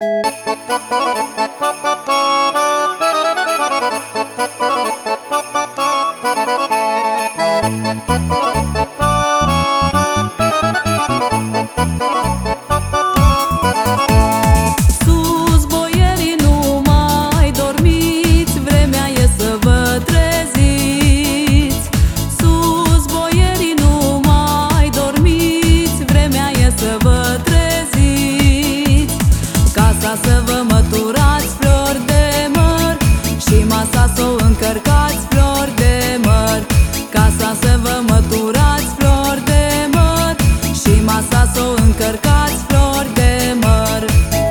Sus, boierii, nu mai dormiți, vremea e să vă treziți. Sus, boierii, nu mai dormiți, vremea e să vă treziți. Casa să vă măturați, flori de măr, și masa să o încărcați, flori de măr. Casa să vă măturați, flori de măr, și masa să o încărcați, flori de măr.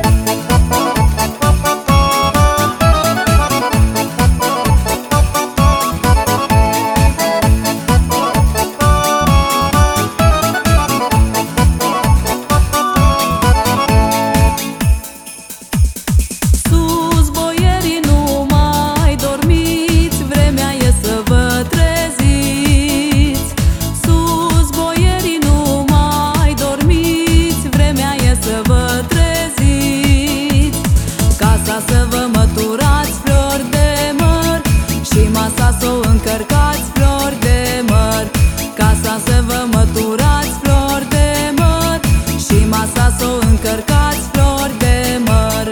Sus, boierii, nu mai dormiți, vremea e să vă treziți. Sus, boierii, nu mai dormiți, vremea e să vă treziți. Casa să vă măturați, flori de măr, și masa să o încărcați, flori de măr. Casa să vă măturați, flori de măr, și masa să o încărcați, flori de măr.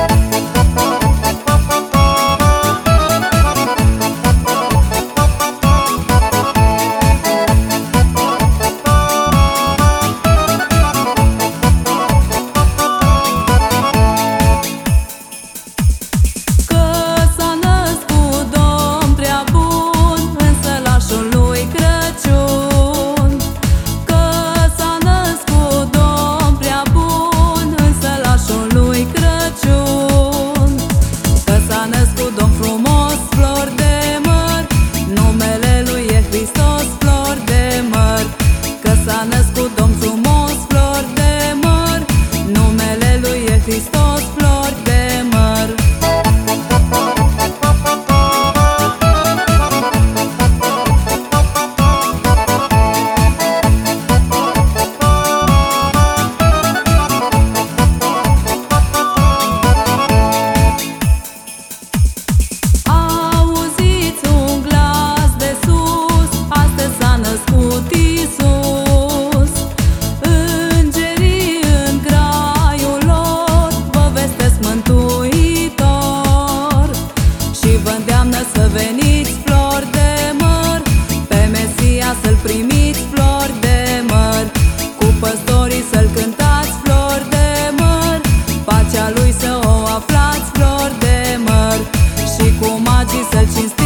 Că s-a născut Domn prea bun în sălașul lui Crăciun. Că s-a născut Domn prea bun în sălașul lui Crăciun. Că s-a născut Domn frumos, flori de măr, numele lui e Hristos, flori de măr. Că s-a născut Domn frumos, flori de măr, numele lui e Hristos, flori de măr. Auziți un glas de sus, astăzi s-a născut Iisus. Îngerii în graiul lor vă vestesc Mântuitor și vă îndeamnă să veniți, flori de măr, pe Mesia să-L primiți, flori de măr. Cu păstorii să-L cântați, flori de măr, pacea Lui să o aflați, flori de măr. Și cu magii să-L cinstiți,